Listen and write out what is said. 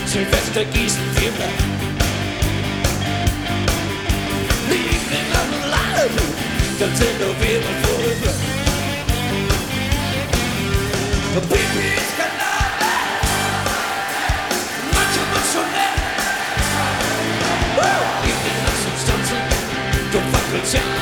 Silvester gießen wir Blut. Liegen an und Laden, dann sind wir mal vorüber. Baby,